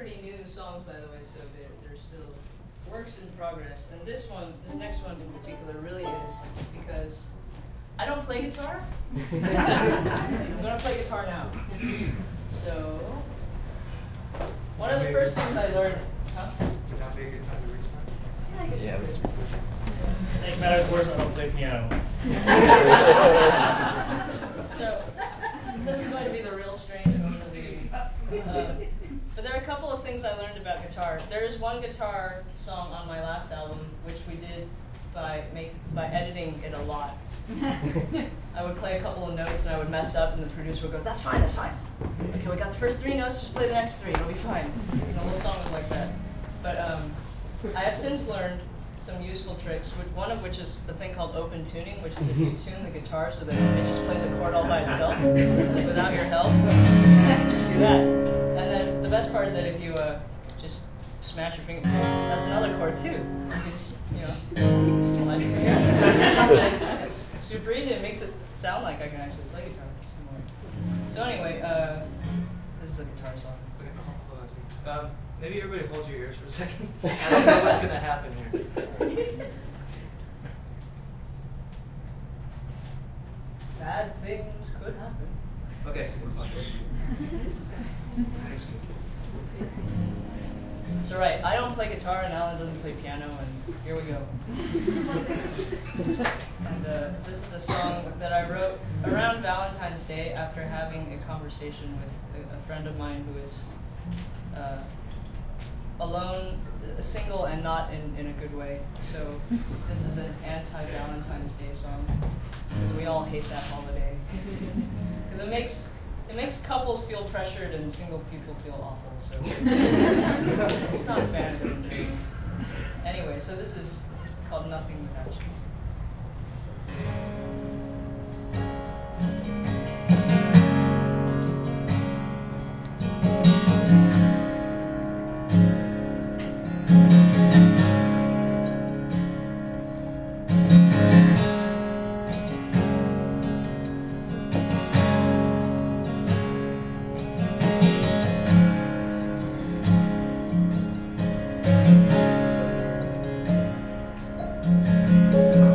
pretty new songs, by the way, so they're still works in progress. And this next one in particular, really is because I don't play guitar. I'm gonna play guitar now. So, one of the first things I learned. Huh? Would that be a good time to restart? Yeah, I guess you could. Thank matter of course I don't play piano. So, this is going to be the real strange one of the meeting. But there are a couple of things I learned about guitar. There is one guitar song on my last album, which we did by editing it a lot. I would play a couple of notes and I would mess up, and the producer would go, "That's fine, that's fine. Okay, we got the first 3 notes, just play the next 3, it'll be fine." And the whole song was like that. But I have since learned some useful tricks, one of which is the thing called open tuning, which is if you tune the guitar so that it just plays a chord all by itself without your help, just do that. And then the best part is that if you just smash your finger, that's another chord too. It's, slide your finger. It's super easy. It makes it sound like I can actually play guitar some more. So anyway, this is a guitar song. Okay, hold on a second. Maybe everybody hold your ears for a second. I don't know what's going to happen here. Bad things could happen. Okay. So right, I don't play guitar and Alan doesn't play piano, and here we go. And this is a song that I wrote around Valentine's Day after having a conversation with a friend of mine who is alone, single, and not in a good way. So this is an anti-Valentine's Day song, because we all hate that holiday. Because it makes couples feel pressured and single people feel awful. So I'm just not a fan of it. Anyway, so this is called Nothing Without You. It's the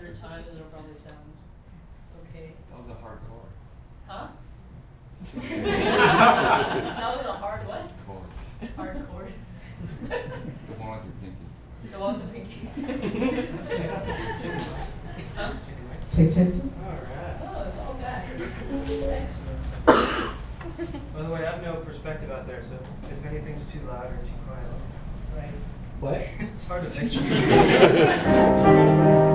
100 times, it'll probably sound okay. That was a hard chord. Huh? That was a hard what? Chord. Hard chord. The one with your pinky. The one with the pinky. Huh? Check, check, check. Alright. Oh, it's all back. Thanks. By the way, I have no perspective out there, so if anything's too loud or too quiet, Right. What? it's hard to picture.